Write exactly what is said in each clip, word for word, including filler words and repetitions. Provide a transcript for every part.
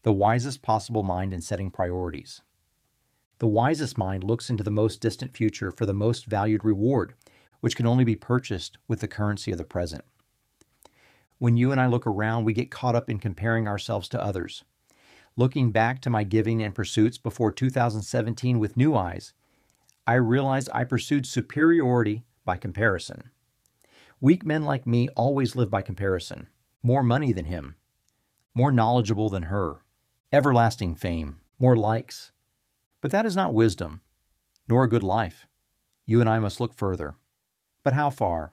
The wisest possible mind in setting priorities. The wisest mind looks into the most distant future for the most valued reward, which can only be purchased with the currency of the present. When you and I look around, we get caught up in comparing ourselves to others. Looking back to my giving and pursuits before two thousand seventeen with new eyes, I realized I pursued superiority by comparison. Weak men like me always live by comparison. More money than him, more knowledgeable than her, everlasting fame, more likes. But that is not wisdom, nor a good life. You and I must look further. But how far?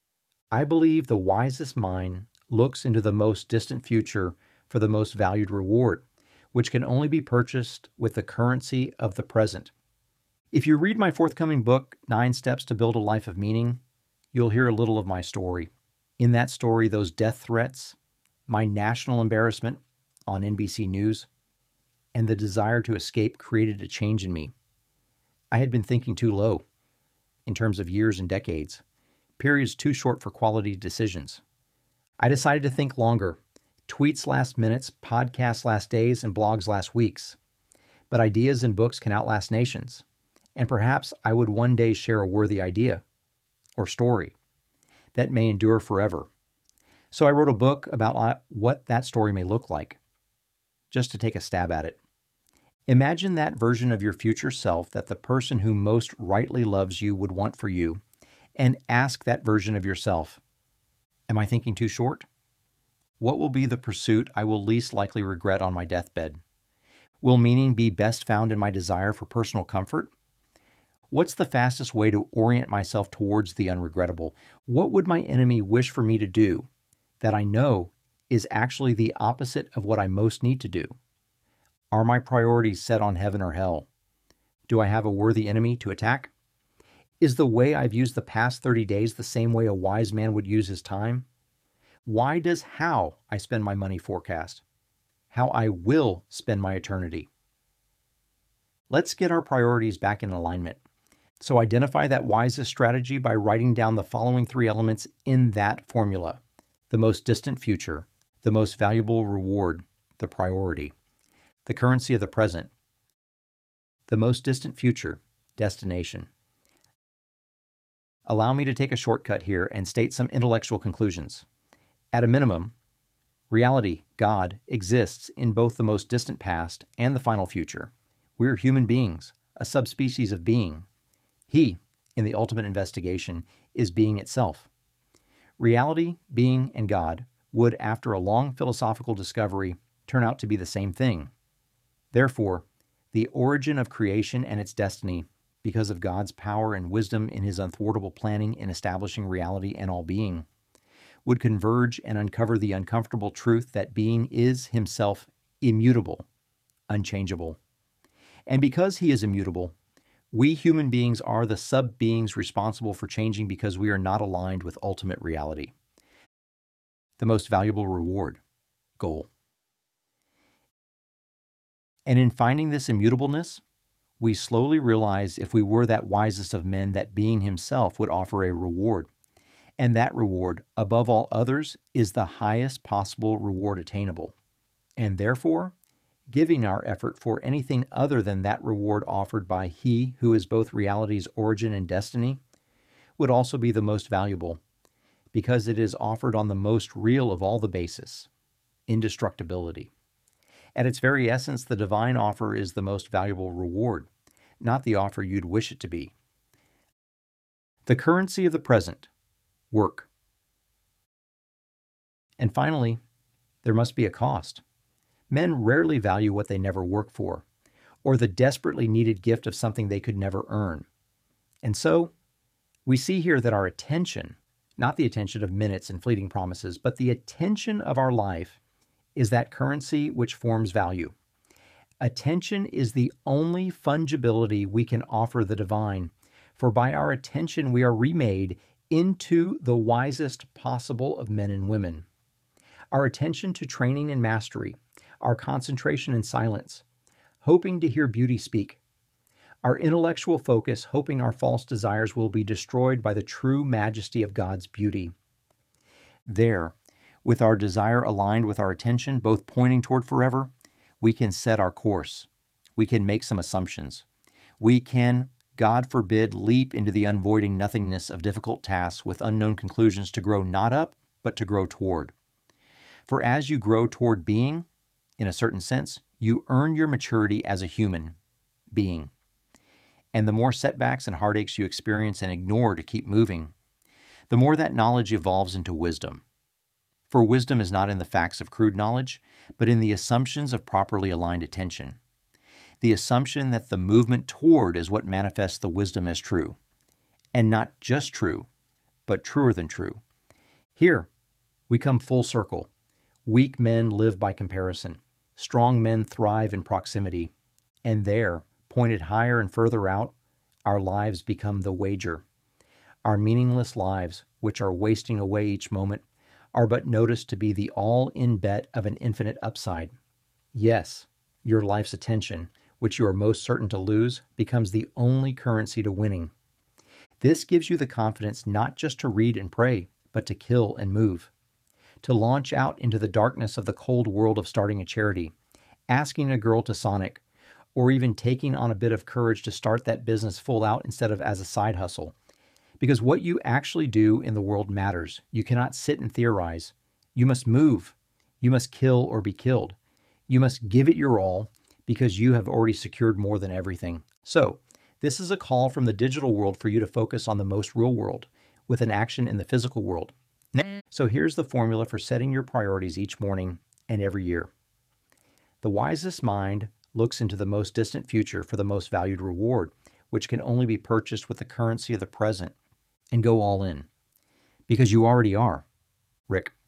I believe the wisest mind looks into the most distant future for the most valued reward, which can only be purchased with the currency of the present. If you read my forthcoming book, Nine Steps to Build a Life of Meaning, you'll hear a little of my story. In that story, those death threats, my national embarrassment on N B C News, and the desire to escape created a change in me. I had been thinking too low in terms of years and decades, periods too short for quality decisions. I decided to think longer. Tweets last minutes, podcasts last days, and blogs last weeks. But ideas and books can outlast nations. And perhaps I would one day share a worthy idea or story that may endure forever. So I wrote a book about what that story may look like, just to take a stab at it. Imagine that version of your future self that the person who most rightly loves you would want for you, and ask that version of yourself, am I thinking too short? What will be the pursuit I will least likely regret on my deathbed? Will meaning be best found in my desire for personal comfort? What's the fastest way to orient myself towards the unregrettable? What would my enemy wish for me to do that I know is actually the opposite of what I most need to do? Are my priorities set on heaven or hell? Do I have a worthy enemy to attack? Is the way I've used the past thirty days the same way a wise man would use his time? Why does how I spend my money forecast? How I will spend my eternity? Let's get our priorities back in alignment. So identify that wisest strategy by writing down the following three elements in that formula: the most distant future, the most valuable reward, the priority, the currency of the present, the most distant future, destination. Allow me to take a shortcut here and state some intellectual conclusions. At a minimum, reality, God, exists in both the most distant past and the final future. We're human beings, a subspecies of being. He, in the ultimate investigation, is being itself. Reality, being, and God would, after a long philosophical discovery, turn out to be the same thing. Therefore, the origin of creation and its destiny, because of God's power and wisdom in his unthwartable planning in establishing reality and all being, would converge and uncover the uncomfortable truth that being is himself immutable, unchangeable. And because he is immutable, we human beings are the sub-beings responsible for changing because we are not aligned with ultimate reality. The most valuable reward, goal. And in finding this immutableness, we slowly realize if we were that wisest of men, that being himself would offer a reward. And that reward, above all others, is the highest possible reward attainable. And therefore, giving our effort for anything other than that reward offered by he who is both reality's origin and destiny would also be the most valuable, because it is offered on the most real of all the basis, indestructibility. At its very essence, the divine offer is the most valuable reward, not the offer you'd wish it to be. The currency of the present, work. And finally, there must be a cost. Men rarely value what they never work for, or the desperately needed gift of something they could never earn. And so, we see here that our attention, not the attention of minutes and fleeting promises, but the attention of our life is that currency which forms value. Attention is the only fungibility we can offer the divine, for by our attention we are remade into the wisest possible of men and women. Our attention to training and mastery, our concentration in silence, hoping to hear beauty speak, our intellectual focus, hoping our false desires will be destroyed by the true majesty of God's beauty. There, with our desire aligned with our attention, both pointing toward forever, We can set our course. We can make some assumptions. We can, God forbid, leap into the unvoiding nothingness of difficult tasks with unknown conclusions to grow not up, but to grow toward. For as you grow toward being, in a certain sense, you earn your maturity as a human being. And the more setbacks and heartaches you experience and ignore to keep moving, the more that knowledge evolves into wisdom. For wisdom is not in the facts of crude knowledge, but in the assumptions of properly aligned attention. The assumption that the movement toward is what manifests the wisdom as true. And not just true, but truer than true. Here, we come full circle. Weak men live by comparison. Strong men thrive in proximity. And there, pointed higher and further out, our lives become the wager. Our meaningless lives, which are wasting away each moment, are but noticed to be the all-in bet of an infinite upside. Yes, your life's attention, which you are most certain to lose, becomes the only currency to winning. This gives you the confidence not just to read and pray, but to kill and move. To launch out into the darkness of the cold world of starting a charity, asking a girl to Sonic, or even taking on a bit of courage to start that business full out instead of as a side hustle. Because what you actually do in the world matters. You cannot sit and theorize. You must move. You must kill or be killed. You must give it your all because you have already secured more than everything. So, this is a call from the digital world for you to focus on the most real world with an action in the physical world. So here's the formula for setting your priorities each morning and every year. The wisest mind looks into the most distant future for the most valued reward, which can only be purchased with the currency of the present, and go all in. Because you already are. Rick.